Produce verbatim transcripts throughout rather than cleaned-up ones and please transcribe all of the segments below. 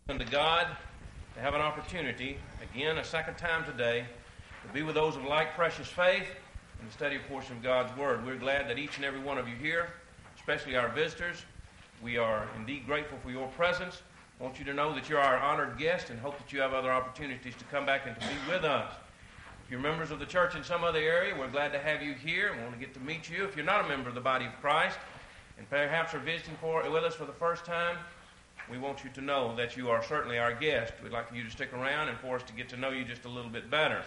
Unto God to have an opportunity, again, a second time today, to be with those of like precious faith and to study a portion of God's Word. We're glad that each and every one of you here, especially our visitors, we are indeed grateful for your presence. I want you to know that you're our honored guest and hope that you have other opportunities to come back and to be with us. If you're members of the church in some other area, we're glad to have you here and want to get to meet you. If you're not a member of the body of Christ and perhaps are visiting for, with us for the first time, we want you to know that you are certainly our guest. We'd like for you to stick around and for us to get to know you just a little bit better.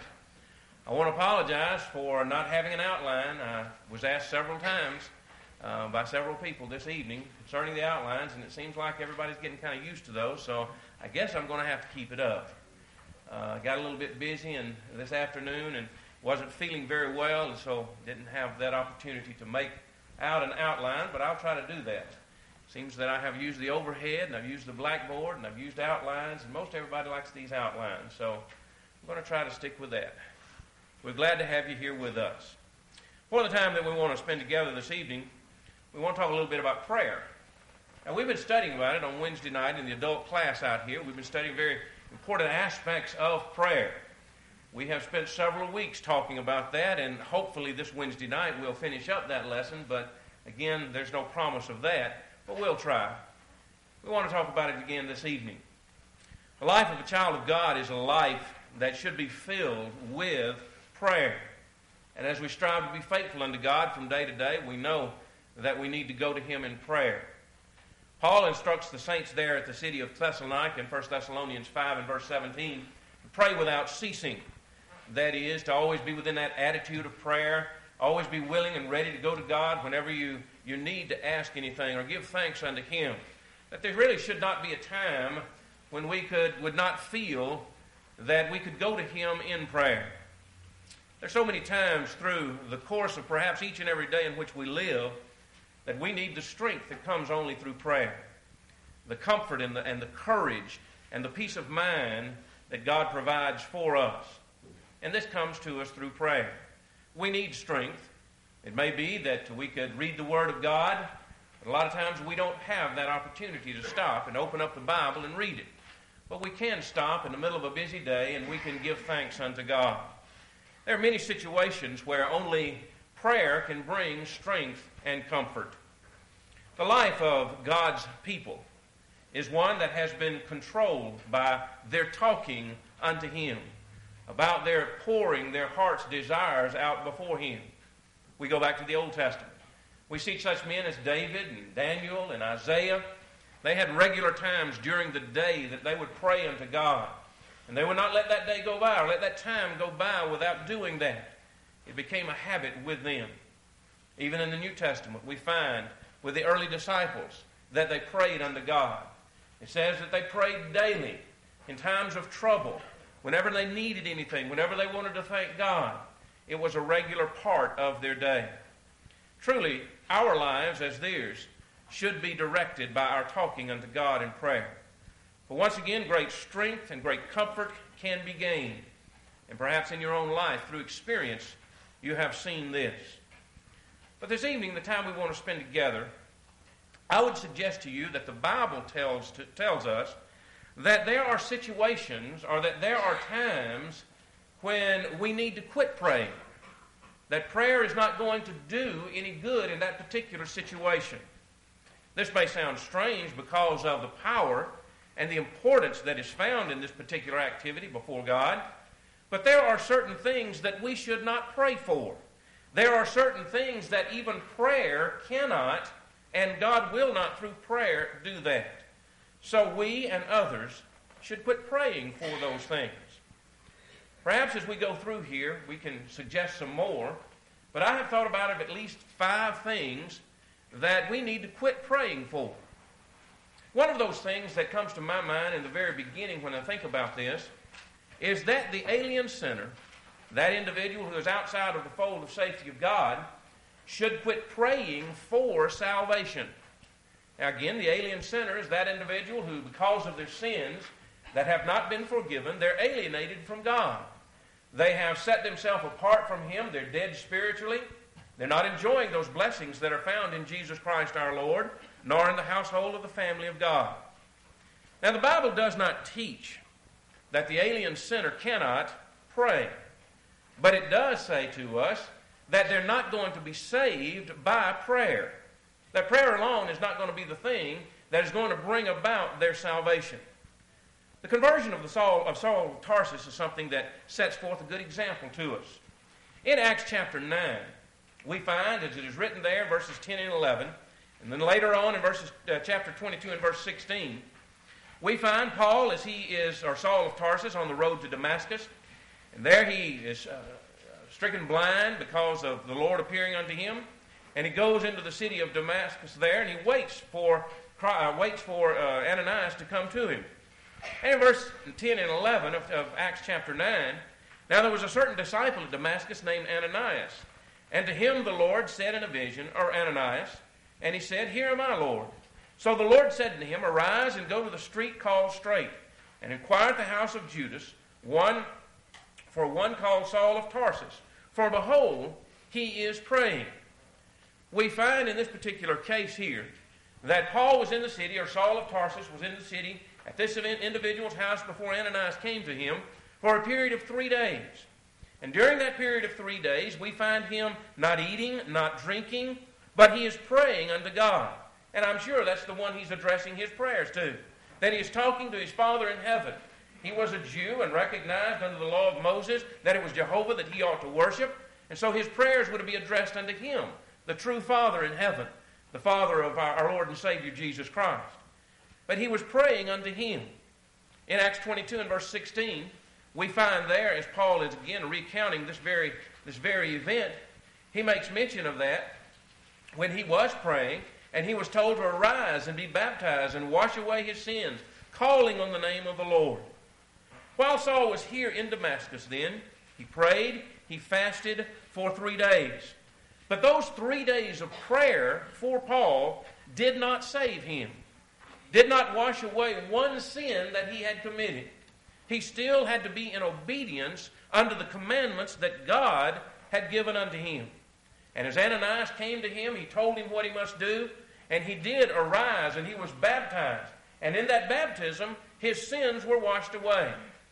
I want to apologize for not having an outline. I was asked several times uh, by several people this evening concerning the outlines, and it seems like everybody's getting kind of used to those, so I guess I'm going to have to keep it up. I uh, got a little bit busy and this afternoon and wasn't feeling very well, and so didn't have that opportunity to make out an outline, but I'll try to do that. Seems that I have used the overhead, and I've used the blackboard, and I've used outlines, and most everybody likes these outlines, so I'm going to try to stick with that. We're glad to have you here with us. For the time that we want to spend together this evening, we want to talk a little bit about prayer. Now, we've been studying about it on Wednesday night in the adult class out here. We've been studying very important aspects of prayer. We have spent several weeks talking about that, and hopefully this Wednesday night we'll finish up that lesson, but again, there's no promise of that. But we'll try. We want to talk about it again this evening. The life of a child of God is a life that should be filled with prayer. And as we strive to be faithful unto God from day to day, we know that we need to go to Him in prayer. Paul instructs the saints there at the city of Thessalonica in First Thessalonians five and verse seventeen to pray without ceasing. That is, to always be within that attitude of prayer, always be willing and ready to go to God whenever you you need to ask anything or give thanks unto Him. That there really should not be a time when we could would not feel that we could go to Him in prayer. There's so many times through the course of perhaps each and every day in which we live that we need the strength that comes only through prayer. The comfort and the, and the courage and the peace of mind that God provides for us. And this comes to us through prayer. We need strength. It may be that we could read the Word of God, but a lot of times we don't have that opportunity to stop and open up the Bible and read it. But we can stop in the middle of a busy day and we can give thanks unto God. There are many situations where only prayer can bring strength and comfort. The life of God's people is one that has been controlled by their talking unto Him, about their pouring their heart's desires out before Him. We go back to the Old Testament. We see such men as David and Daniel and Isaiah. They had regular times during the day that they would pray unto God. And they would not let that day go by or let that time go by without doing that. It became a habit with them. Even in the New Testament, we find with the early disciples that they prayed unto God. It says that they prayed daily in times of trouble, whenever they needed anything, whenever they wanted to thank God. It was a regular part of their day. Truly, our lives as theirs should be directed by our talking unto God in prayer. But once again, great strength and great comfort can be gained. And perhaps in your own life, through experience, you have seen this. But this evening, the time we want to spend together, I would suggest to you that the Bible tells, to, tells us that there are situations or that there are times when we need to quit praying. That prayer is not going to do any good in that particular situation. This may sound strange because of the power and the importance that is found in this particular activity before God, but there are certain things that we should not pray for. There are certain things that even prayer cannot, and God will not through prayer do that. So we and others should quit praying for those things. Perhaps as we go through here, we can suggest some more, but I have thought about at least five things that we need to quit praying for. One of those things that comes to my mind in the very beginning when I think about this is that the alien sinner, that individual who is outside of the fold of safety of God, should quit praying for salvation. Now again, the alien sinner is that individual who, because of their sins that have not been forgiven, they're alienated from God. They have set themselves apart from Him. They're dead spiritually. They're not enjoying those blessings that are found in Jesus Christ our Lord, nor in the household of the family of God. Now, the Bible does not teach that the alien sinner cannot pray, but it does say to us that they're not going to be saved by prayer. That prayer alone is not going to be the thing that is going to bring about their salvation. The conversion of, the Saul, of Saul of Tarsus is something that sets forth a good example to us. In Acts chapter nine, we find, as it is written there, verses ten and eleven, and then later on in verses uh, chapter twenty-two and verse sixteen, we find Paul as he is, or Saul of Tarsus, on the road to Damascus. And there he is uh, stricken blind because of the Lord appearing unto him. And he goes into the city of Damascus there, and he waits for uh, waits for uh, Ananias to come to him. And in verse ten and eleven of, of Acts chapter nine, now there was a certain disciple at Damascus named Ananias. And to him the Lord said in a vision, or Ananias, and he said, Here am I, Lord. So the Lord said to him, Arise and go to the street called Straight, and inquire at the house of Judas, one for one called Saul of Tarsus. For behold, he is praying. We find in this particular case here that Paul was in the city, or Saul of Tarsus was in the city, at this individual's house before Ananias came to him, for a period of three days. And during that period of three days, we find him not eating, not drinking, but he is praying unto God. And I'm sure that's the one he's addressing his prayers to. That he is talking to his Father in heaven. He was a Jew and recognized under the law of Moses that it was Jehovah that he ought to worship. And so his prayers would be addressed unto him, the true Father in heaven, the Father of our Lord and Savior Jesus Christ. But he was praying unto him. In Acts twenty-two and verse sixteen, we find there, as Paul is again recounting this very, this very event, he makes mention of that when he was praying, and he was told to arise and be baptized and wash away his sins, calling on the name of the Lord. While Saul was here in Damascus then, he prayed, he fasted for three days. But those three days of prayer for Paul did not save him, did not wash away one sin that he had committed. He still had to be in obedience unto the commandments that God had given unto him. And as Ananias came to him, he told him what he must do, and he did arise, and he was baptized. And in that baptism, his sins were washed away.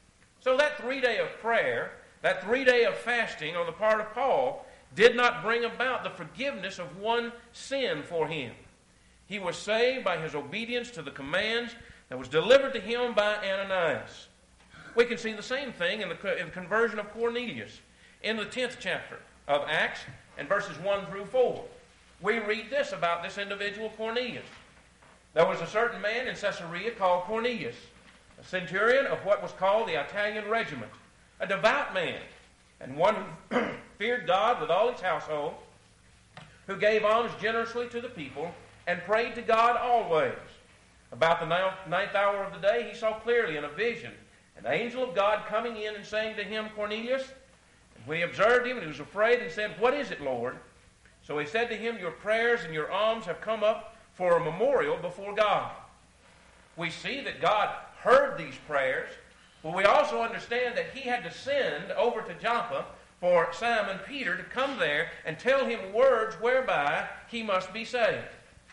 So that three day of prayer, that three day of fasting on the part of Paul, did not bring about the forgiveness of one sin for him. He was saved by his obedience to the commands that was delivered to him by Ananias. We can see the same thing in the, in the conversion of Cornelius. In the tenth chapter of Acts, and verses one through four, we read this about this individual Cornelius. There was a certain man in Caesarea called Cornelius, a centurion of what was called the Italian regiment, a devout man, and one who feared God with all his household, who gave alms generously to the people, and prayed to God always. About the ninth hour of the day, he saw clearly in a vision an angel of God coming in and saying to him, Cornelius. And when he observed him, he was afraid and said, What is it, Lord? So he said to him, Your prayers and your alms have come up for a memorial before God. We see that God heard these prayers, but we also understand that he had to send over to Joppa for Simon Peter to come there and tell him words whereby he must be saved.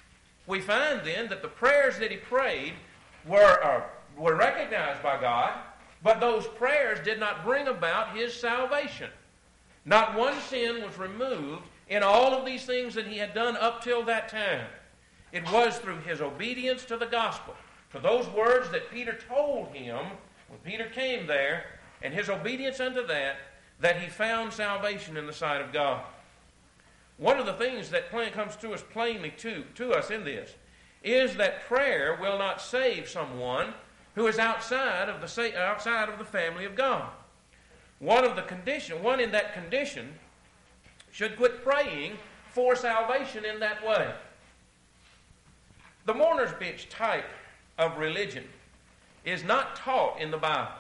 We find then that the prayers that he prayed were, uh, were recognized by God, but those prayers did not bring about his salvation. Not one sin was removed in all of these things that he had done up till that time. It was through his obedience to the gospel, to those words that Peter told him when Peter came there, and his obedience unto that, that he found salvation in the sight of God. One of the things that comes to us plainly to, to us in this is that prayer will not save someone who is outside of the outside of the family of God. One of the condition, one in that condition should quit praying for salvation in that way. The mourner's bench type of religion is not taught in the Bible.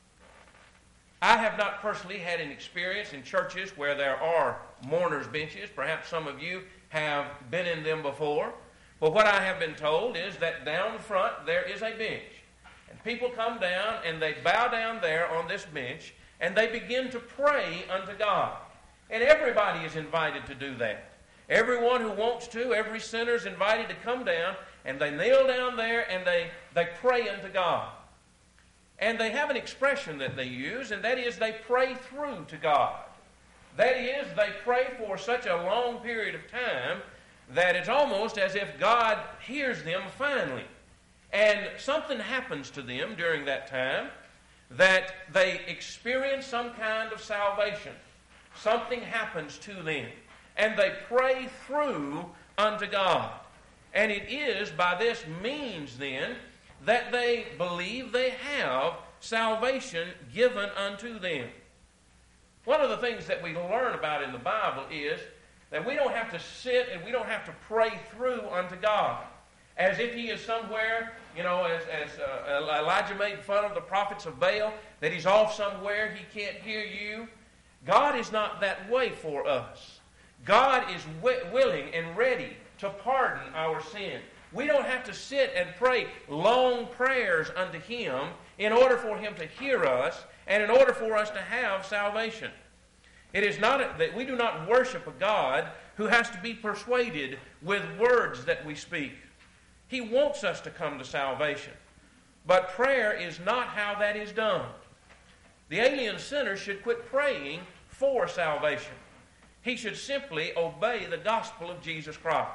I have not personally had an experience in churches where there are mourner's benches. Perhaps some of you have been in them before. But what I have been told is that down front there is a bench. And people come down and they bow down there on this bench and they begin to pray unto God. And everybody is invited to do that. Everyone who wants to, every sinner is invited to come down and they kneel down there and they, they pray unto God. And they have an expression that they use, and that is they pray through to God. That is, they pray for such a long period of time that it's almost as if God hears them finally. And something happens to them during that time that they experience some kind of salvation. Something happens to them. And they pray through unto God. And it is by this means then that they believe they have salvation given unto them. One of the things that we learn about in the Bible is that we don't have to sit and we don't have to pray through unto God as if he is somewhere, you know, as, as uh, Elijah made fun of the prophets of Baal, that he's off somewhere, he can't hear you. God is not that way for us. God is w- willing and ready to pardon our sin. We don't have to sit and pray long prayers unto him in order for him to hear us and in order for us to have salvation. It is not a, that we do not worship a God who has to be persuaded with words that we speak. He wants us to come to salvation. But prayer is not how that is done. The alien sinner should quit praying for salvation. He should simply obey the gospel of Jesus Christ.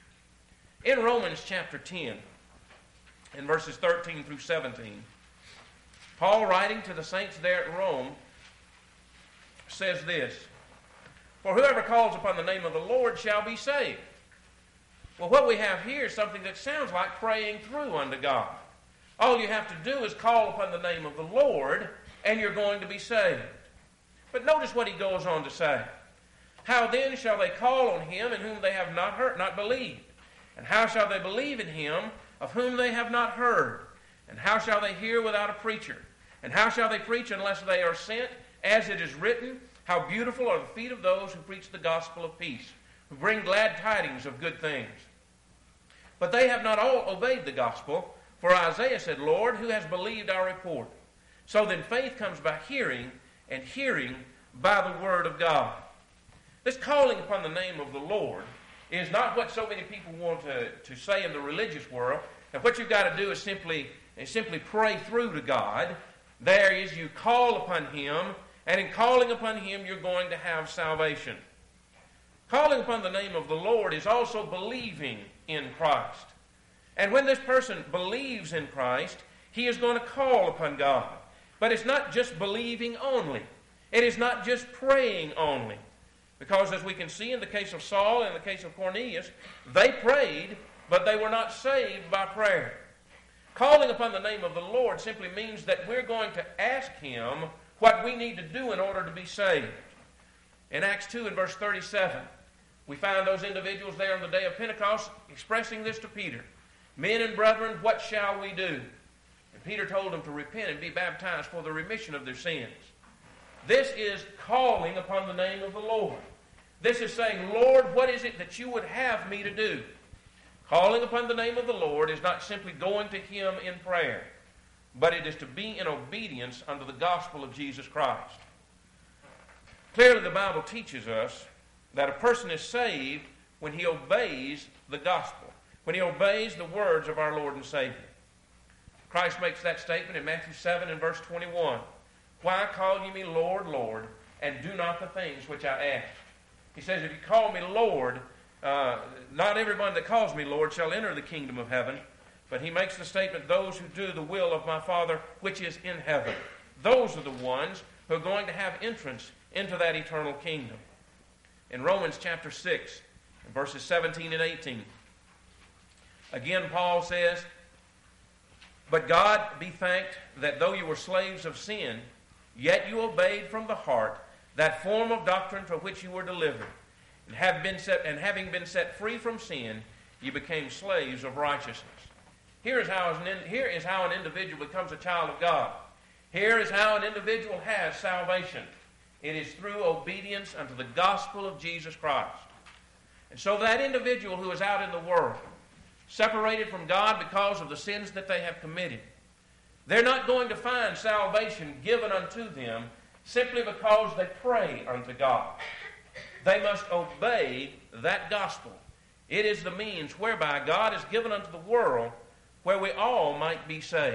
In Romans chapter ten, in verses thirteen through seventeen, Paul, writing to the saints there at Rome, says this, "For whoever calls upon the name of the Lord shall be saved." Well, what we have here is something that sounds like praying through unto God. All you have to do is call upon the name of the Lord, and you're going to be saved. But notice what he goes on to say. "How then shall they call on him in whom they have not heard, not believed? And how shall they believe in him of whom they have not heard? And how shall they hear without a preacher? And how shall they preach unless they are sent? As it is written, how beautiful are the feet of those who preach the gospel of peace, who bring glad tidings of good things. But they have not all obeyed the gospel. For Isaiah said, Lord, who has believed our report? So then faith comes by hearing, and hearing by the word of God." This calling upon the name of the Lord is not what so many people want to, to say in the religious world. And what you've got to do is simply, is simply pray through to God. There is, you call upon him, and in calling upon him, you're going to have salvation. Calling upon the name of the Lord is also believing in Christ. And when this person believes in Christ, he is going to call upon God. But it's not just believing only. It is not just praying only. Because as we can see in the case of Saul and in the case of Cornelius, they prayed, but they were not saved by prayer. Calling upon the name of the Lord simply means that we're going to ask him what we need to do in order to be saved. In Acts two and verse thirty-seven, we find those individuals there on the day of Pentecost expressing this to Peter. "Men and brethren, what shall we do?" And Peter told them to repent and be baptized for the remission of their sins. This is calling upon the name of the Lord. This is saying, Lord, what is it that you would have me to do? Calling upon the name of the Lord is not simply going to him in prayer, but it is to be in obedience unto the gospel of Jesus Christ. Clearly, the Bible teaches us that a person is saved when he obeys the gospel, when he obeys the words of our Lord and Savior. Christ makes that statement in Matthew seven and verse twenty-one. "Why call ye me Lord, Lord, and do not the things which I ask?" He says, if you call me Lord, uh, not everyone that calls me Lord shall enter the kingdom of heaven. But he makes the statement, those who do the will of my Father which is in heaven. Those are the ones who are going to have entrance into that eternal kingdom. In Romans chapter six, verses seventeen and eighteen, again Paul says, "But God be thanked that though you were slaves of sin, yet you obeyed from the heart that form of doctrine from which you were delivered, and have been set, and having been set free from sin, you became slaves of righteousness." Here is how an, here is how an individual becomes a child of God. Here is how an individual has salvation. It is through obedience unto the gospel of Jesus Christ. And so that individual who is out in the world, separated from God because of the sins that they have committed, they're not going to find salvation given unto them simply because they pray unto God. They must obey that gospel. It is the means whereby God has given unto the world where we all might be saved.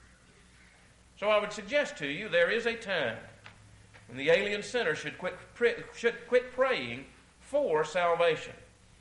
So I would suggest to you there is a time when the alien sinner should quit, should quit praying for salvation.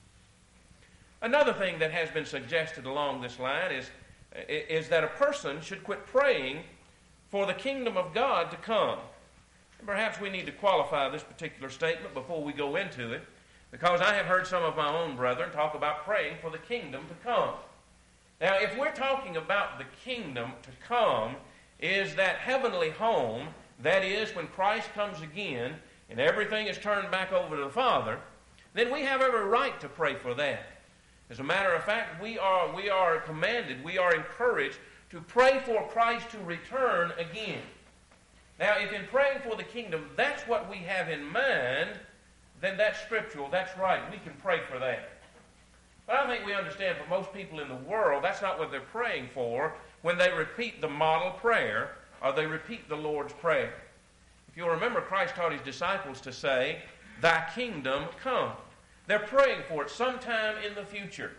Another thing that has been suggested along this line is, is that a person should quit praying for the kingdom of God to come. And perhaps we need to qualify this particular statement before we go into it, because I have heard some of my own brethren talk about praying for the kingdom to come. Now, if we're talking about the kingdom to come, is that heavenly home, that is, when Christ comes again and everything is turned back over to the Father, then we have every right to pray for that. As a matter of fact, we are, we are commanded, we are encouraged to pray for Christ to return again. Now, if in praying for the kingdom, that's what we have in mind, then that's scriptural, that's right, we can pray for that. But I think we understand for most people in the world, that's not what they're praying for when they repeat the model prayer or they repeat the Lord's Prayer. If you'll remember, Christ taught his disciples to say, "Thy kingdom come." They're praying for it sometime in the future.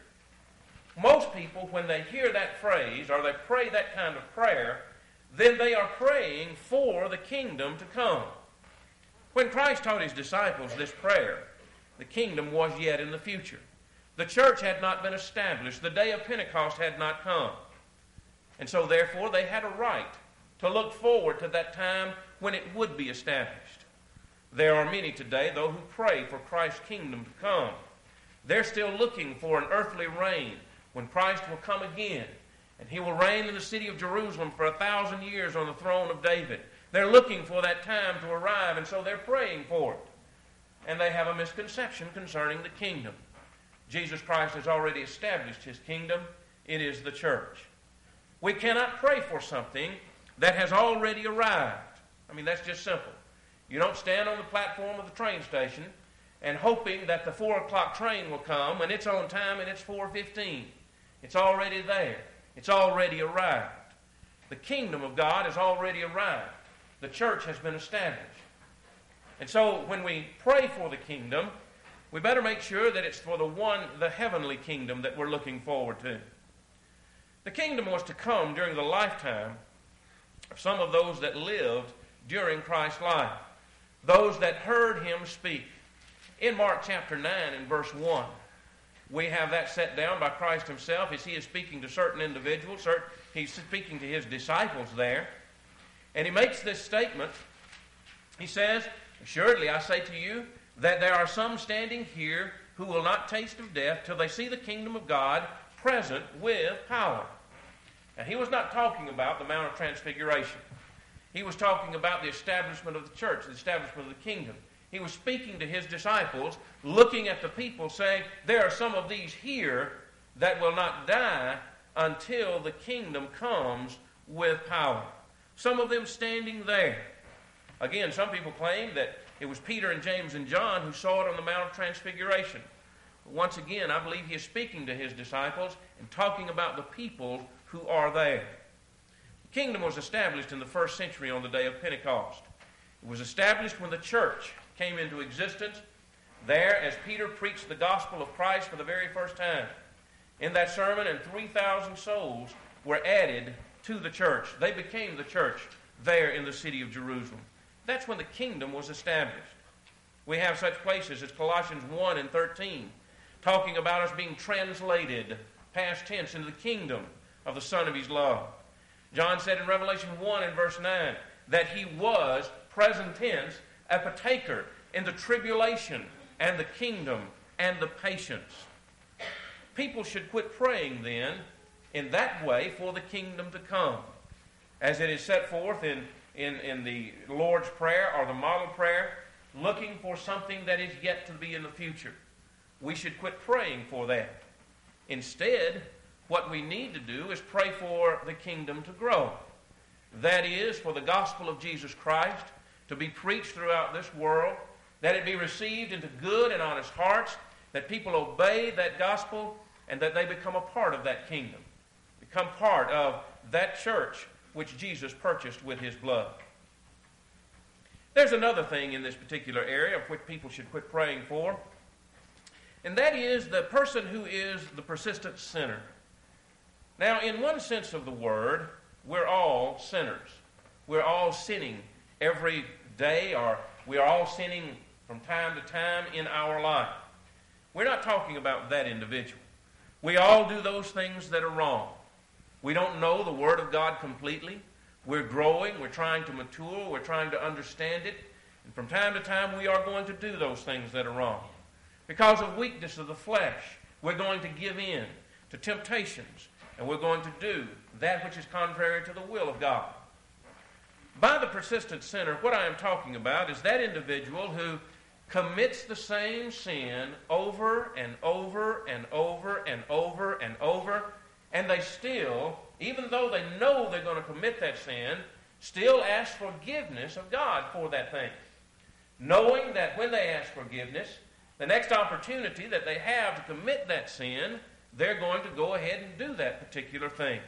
Most people, when they hear that phrase or they pray that kind of prayer, then they are praying for the kingdom to come. When Christ taught his disciples this prayer, the kingdom was yet in the future. The church had not been established. The day of Pentecost had not come. And so, therefore, they had a right to look forward to that time when it would be established. There are many today, though, who pray for Christ's kingdom to come. They're still looking for an earthly reign when Christ will come again, and he will reign in the city of Jerusalem for a thousand years on the throne of David. They're looking for that time to arrive, and so they're praying for it. And they have a misconception concerning the kingdom. Jesus Christ has already established his kingdom. It is the church. We cannot pray for something that has already arrived. I mean, that's just simple. You don't stand on the platform of the train station and hoping that the four o'clock train will come and it's on time and it's four fifteen. It's already there. It's already arrived. The kingdom of God has already arrived. The church has been established. And so when we pray for the kingdom, we better make sure that it's for the one, the heavenly kingdom that we're looking forward to. The kingdom was to come during the lifetime of some of those that lived during Christ's life, those that heard him speak. In Mark chapter nine and verse one, we have that set down by Christ himself as he is speaking to certain individuals. He's speaking to his disciples there. And he makes this statement. He says, "Assuredly I say to you that there are some standing here who will not taste of death till they see the kingdom of God present with power." Now, he was not talking about the Mount of Transfiguration. He was talking about the establishment of the church, the establishment of the kingdom. He was speaking to his disciples, looking at the people, saying, there are some of these here that will not die until the kingdom comes with power. Some of them standing there. Again, some people claim that it was Peter and James and John who saw it on the Mount of Transfiguration. But once again, I believe he is speaking to his disciples and talking about the people who are there. The kingdom was established in the first century on the day of Pentecost. It was established when the church came into existence there as Peter preached the gospel of Christ for the very first time. In that sermon, and three thousand souls were added to the church. They became the church there in the city of Jerusalem. That's when the kingdom was established. We have such places as Colossians one and thirteen, talking about us being translated, past tense, into the kingdom of the Son of his love. John said in Revelation one and verse nine that he was, present tense, a partaker in the tribulation and the kingdom and the patience. People should quit praying then in that way for the kingdom to come. As it is set forth in, in, in the Lord's Prayer or the model prayer, looking for something that is yet to be in the future. We should quit praying for that. Instead, what we need to do is pray for the kingdom to grow. That is, for the gospel of Jesus Christ to be preached throughout this world, that it be received into good and honest hearts, that people obey that gospel, and that they become a part of that kingdom, become part of that church which Jesus purchased with his blood. There's another thing in this particular area of which people should quit praying for, And that is the person who is the persistent sinner. Now, in one sense of the word, we're all sinners. We're all sinning every day, or we are all sinning from time to time in our life. We're not talking about that individual. We all do those things that are wrong. We don't know the Word of God completely. We're growing. We're trying to mature. We're trying to understand it. And from time to time, we are going to do those things that are wrong. Because of weakness of the flesh, we're going to give in to temptations, and we're going to do that which is contrary to the will of God. By the persistent sinner, what I am talking about is that individual who commits the same sin over and over and over and over and over, and they still, even though they know they're going to commit that sin, still ask forgiveness of God for that thing, knowing that when they ask forgiveness, the next opportunity that they have to commit that sin, they're going to go ahead and do that particular thing.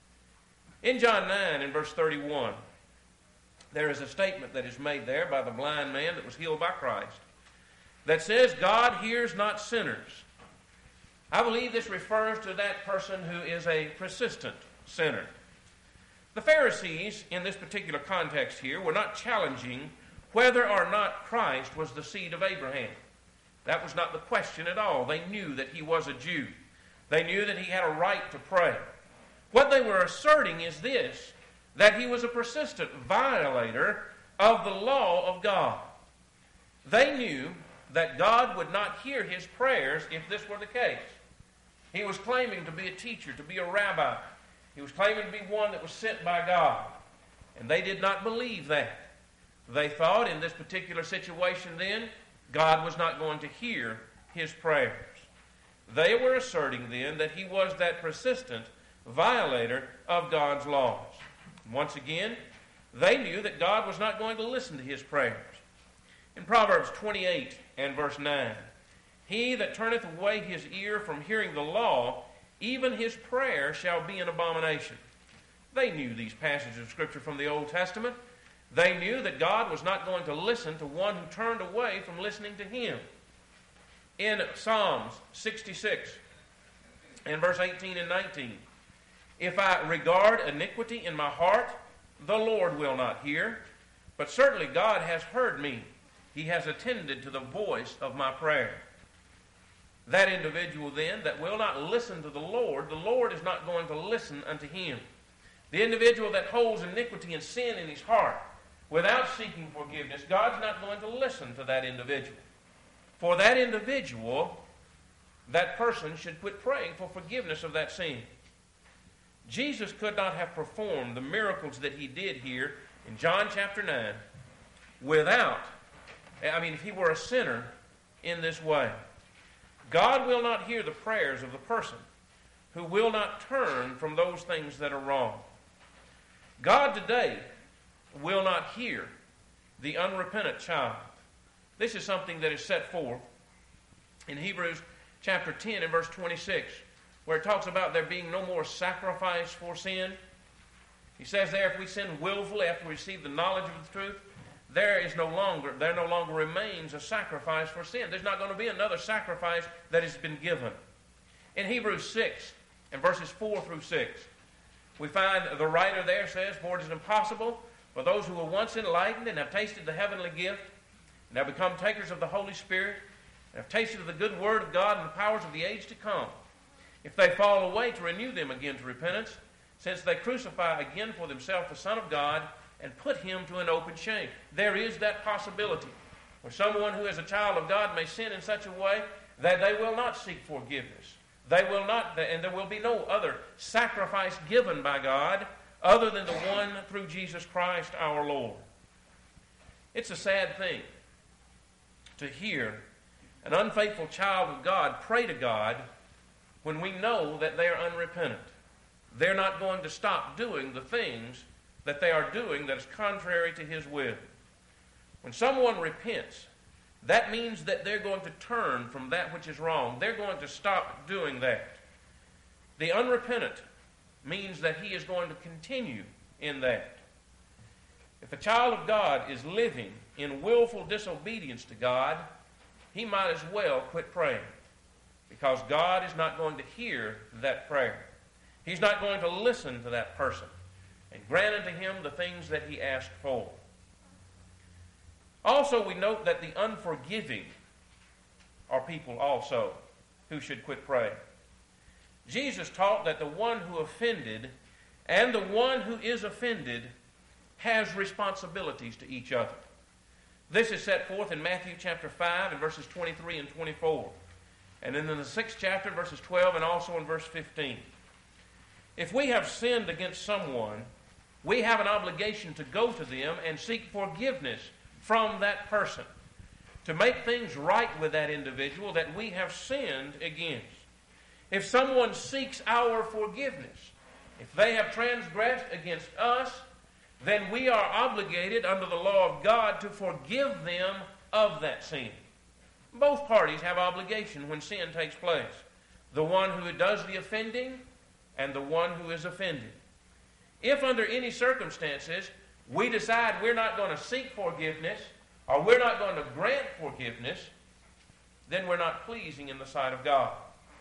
In John nine, in verse thirty-one, there is a statement that is made there by the blind man that was healed by Christ that says, God hears not sinners. I believe this refers to that person who is a persistent sinner. The Pharisees, in this particular context here, were not challenging whether or not Christ was the seed of Abraham. That was not the question at all. They knew that he was a Jew. They knew that he had a right to pray. What they were asserting is this, that he was a persistent violator of the law of God. They knew that God would not hear his prayers if this were the case. He was claiming to be a teacher, to be a rabbi. He was claiming to be one that was sent by God. And they did not believe that. They thought in this particular situation then, God was not going to hear his prayers. They were asserting then that he was that persistent violator of God's laws. Once again, they knew that God was not going to listen to his prayers. In Proverbs twenty-eight and verse nine, he that turneth away his ear from hearing the law, even his prayer shall be an abomination. They knew these passages of Scripture from the Old Testament. They knew that God was not going to listen to one who turned away from listening to him. In Psalms sixty-six and verse eighteen and nineteen, if I regard iniquity in my heart, the Lord will not hear, but certainly God has heard me. He has attended to the voice of my prayer. That individual then that will not listen to the Lord, the Lord is not going to listen unto him. The individual that holds iniquity and sin in his heart without seeking forgiveness, God's not going to listen to that individual. For that individual, that person should quit praying for forgiveness of that sin. Jesus could not have performed the miracles that he did here in John chapter nine without, I mean, if he were a sinner in this way. God will not hear the prayers of the person who will not turn from those things that are wrong. God today will not hear the unrepentant child. This is something that is set forth in Hebrews chapter ten and verse twenty-six, where it talks about there being no more sacrifice for sin. He says there, if we sin willfully after we receive the knowledge of the truth, there is no longer, there no longer remains a sacrifice for sin. There's not going to be another sacrifice that has been given. In Hebrews six and verses four through six, we find the writer there says, for it is impossible for those who were once enlightened and have tasted the heavenly gift, and have become takers of the Holy Spirit, and have tasted of the good word of God and the powers of the age to come, if they fall away, to renew them again to repentance, since they crucify again for themselves the Son of God, and put him to an open shame. There is that possibility where someone who is a child of God may sin in such a way that they will not seek forgiveness. They will not, and there will be no other sacrifice given by God other than the one through Jesus Christ our Lord. It's a sad thing to hear an unfaithful child of God pray to God when we know that they are unrepentant. They're not going to stop doing the things that they are doing that is contrary to his will. When someone repents, that means that they're going to turn from that which is wrong. They're going to stop doing that. The unrepentant means that he is going to continue in that. If a child of God is living in willful disobedience to God, he might as well quit praying. because God is not going to hear that prayer. He's not going to listen to that person and grant unto him the things that he asked for. Also, we note that the unforgiving are people also who should quit praying. Jesus taught that the one who offended and the one who is offended has responsibilities to each other. This is set forth in Matthew chapter five and verses twenty-three and twenty-four. And then in the sixth chapter, verses twelve, and also in verse fifteen. If we have sinned against someone, we have an obligation to go to them and seek forgiveness from that person, to make things right with that individual that we have sinned against. If someone seeks our forgiveness, if they have transgressed against us, then we are obligated under the law of God to forgive them of that sin. Both parties have obligation when sin takes place. The one who does the offending and the one who is offended. If under any circumstances we decide we're not going to seek forgiveness or we're not going to grant forgiveness, then we're not pleasing in the sight of God.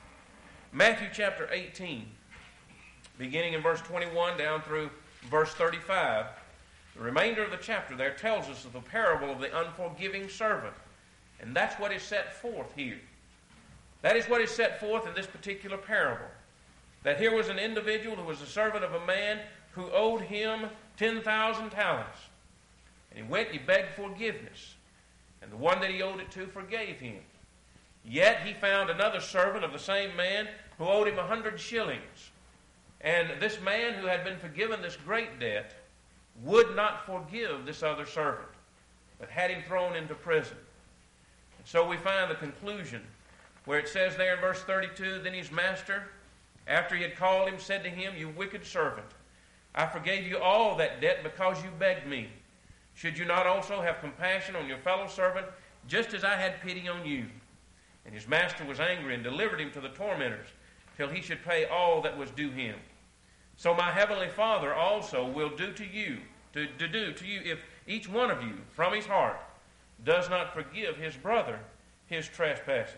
Matthew chapter eighteen, beginning in verse twenty-one down through verse thirty-five, the remainder of the chapter there tells us of the parable of the unforgiving servant. And that's what is set forth here. That is what is set forth in this particular parable. That here was an individual who was a servant of a man who owed him ten thousand talents. And he went and he begged forgiveness. And the one that he owed it to forgave him. Yet he found another servant of the same man who owed him a hundred shillings. And this man who had been forgiven this great debt would not forgive this other servant, but had him thrown into prison. And so we find the conclusion where it says there in verse thirty-two, then his master, after he had called him, said to him, you wicked servant, I forgave you all that debt because you begged me. Should you not also have compassion on your fellow servant, just as I had pity on you? And his master was angry and delivered him to the tormentors, till he should pay all that was due him. So my heavenly Father also will do to you, to, to do to you, if each one of you from his heart does not forgive his brother his trespasses.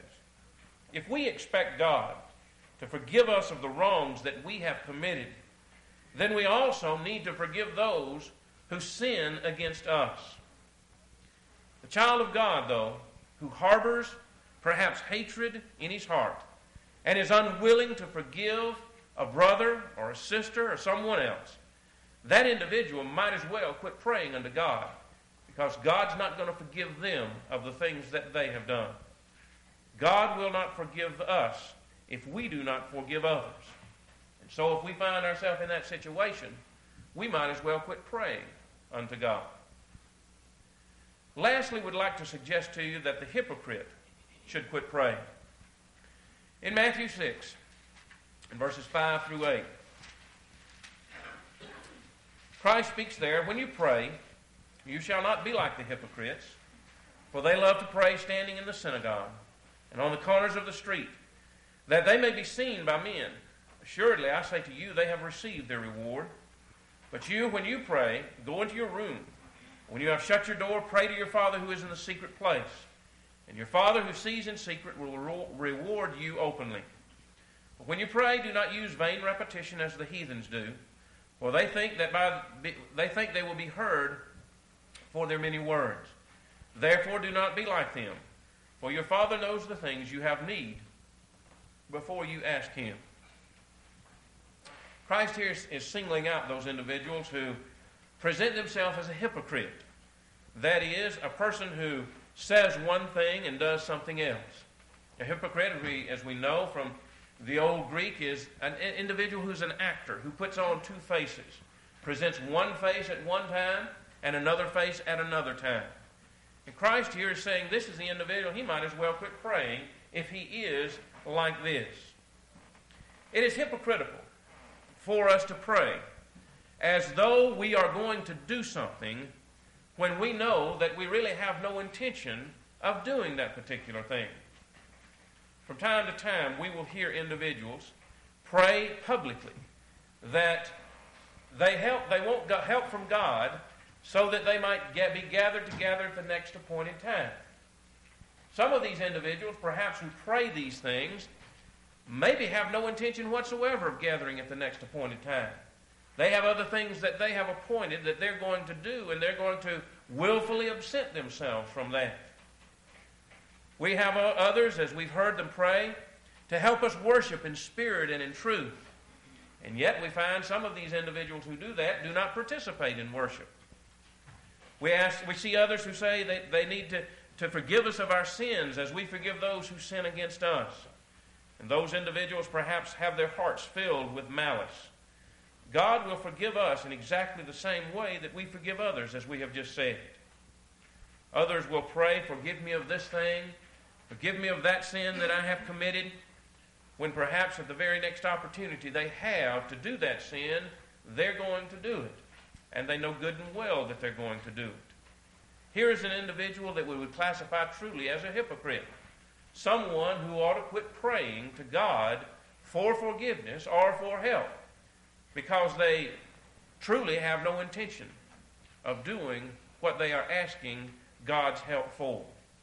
If we expect God to forgive us of the wrongs that we have committed, then we also need to forgive those who sin against us. The child of God, though, who harbors perhaps hatred in his heart and is unwilling to forgive a brother or a sister or someone else, that individual might as well quit praying unto God, because God's not going to forgive them of the things that they have done. God will not forgive us if we do not forgive others. And so if we find ourselves in that situation, we might as well quit praying unto God. Lastly, we'd like to suggest to you that the hypocrite should quit praying. In Matthew six, in verses five through eight, Christ speaks there, when you pray, you shall not be like the hypocrites, for they love to pray standing in the synagogue and on the corners of the street, that they may be seen by men. Assuredly, I say to you, they have received their reward. But you, when you pray, go into your room. When you have shut your door, pray to your Father who is in the secret place. And your Father who sees in secret will reward you openly. But when you pray, do not use vain repetition as the heathens do, for they think that by they think they will be heard for their many words. Therefore, do not be like them, for your Father knows the things you have need before you ask him. Christ here is singling out those individuals who present themselves as a hypocrite. That is, a person who says one thing and does something else. A hypocrite, as we, as we know from the Old Greek, is an individual who's an actor, who puts on two faces, presents one face at one time and another face at another time. And Christ here is saying this is the individual, he might as well quit praying if he is like this. It is hypocritical for us to pray as though we are going to do something when we know that we really have no intention of doing that particular thing. From time to time, we will hear individuals pray publicly that they help, they want help from God so that they might get, be gathered together at the next appointed time. Some of these individuals, perhaps who pray these things, maybe have no intention whatsoever of gathering at the next appointed time. They have other things that they have appointed that they're going to do, and they're going to willfully absent themselves from that. We have others, as we've heard them pray, to help us worship in spirit and in truth. And yet we find some of these individuals who do that do not participate in worship. We ask, we see others who say they, they need to, to forgive us of our sins as we forgive those who sin against us. And those individuals perhaps have their hearts filled with malice. God will forgive us in exactly the same way that we forgive others, as we have just said. Others will pray, forgive me of this thing, forgive me of that sin that I have committed, when perhaps at the very next opportunity they have to do that sin, they're going to do it. And they know good and well that they're going to do it. Here is an individual that we would classify truly as a hypocrite. Someone who ought to quit praying to God for forgiveness or for help, because they truly have no intention of doing what they are asking God's help for.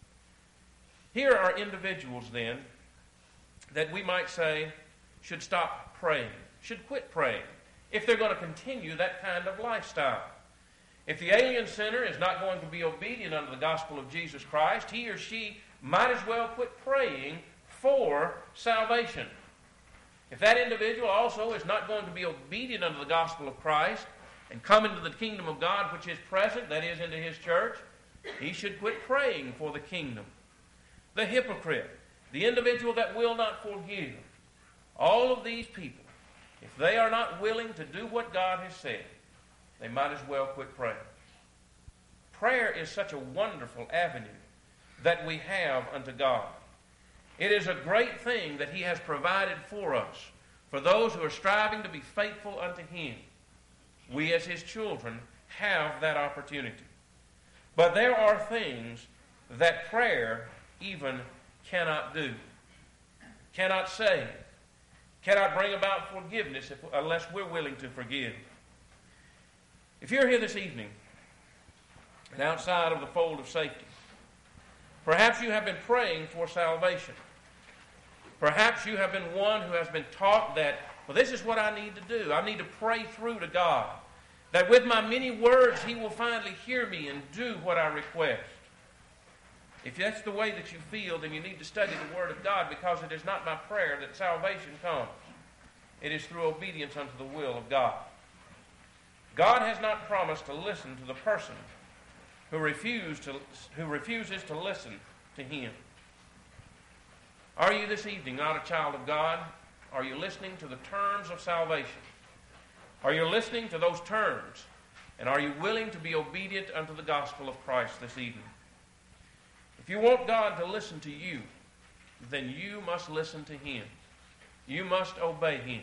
Here are individuals then that we might say should stop praying, should quit praying, if they're going to continue that kind of lifestyle. If the alien sinner is not going to be obedient unto the gospel of Jesus Christ, he or she might as well quit praying for salvation. If that individual also is not going to be obedient unto the gospel of Christ and come into the kingdom of God which is present, that is, into his church, he should quit praying for the kingdom. The hypocrite, the individual that will not forgive, all of these people, if they are not willing to do what God has said, they might as well quit praying. Prayer is such a wonderful avenue that we have unto God. It is a great thing that he has provided for us, for those who are striving to be faithful unto him. We as his children have that opportunity. But there are things that prayer even cannot do, cannot save, cannot bring about forgiveness if, unless we're willing to forgive. If you're here this evening and outside of the fold of safety, perhaps you have been praying for salvation. Perhaps you have been one who has been taught that, well, this is what I need to do. I need to pray through to God, that with my many words he will finally hear me and do what I request. If that's the way that you feel, then you need to study the Word of God, because it is not my prayer that salvation comes. It is through obedience unto the will of God. God has not promised to listen to the person who, refuse to, who refuses to listen to him. Are you this evening not a child of God? Are you listening to the terms of salvation? Are you listening to those terms? And are you willing to be obedient unto the gospel of Christ this evening? If you want God to listen to you, then you must listen to him. You must obey him.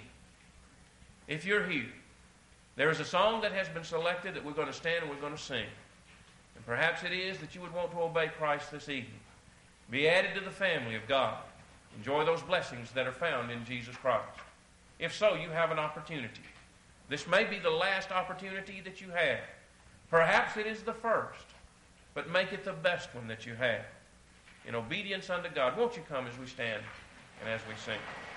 If you're here, there is a song that has been selected that we're going to stand and we're going to sing. And perhaps it is that you would want to obey Christ this evening. Be added to the family of God. Enjoy those blessings that are found in Jesus Christ. If so, you have an opportunity. This may be the last opportunity that you have. Perhaps it is the first, but make it the best one that you have. In obedience unto God, won't you come as we stand and as we sing?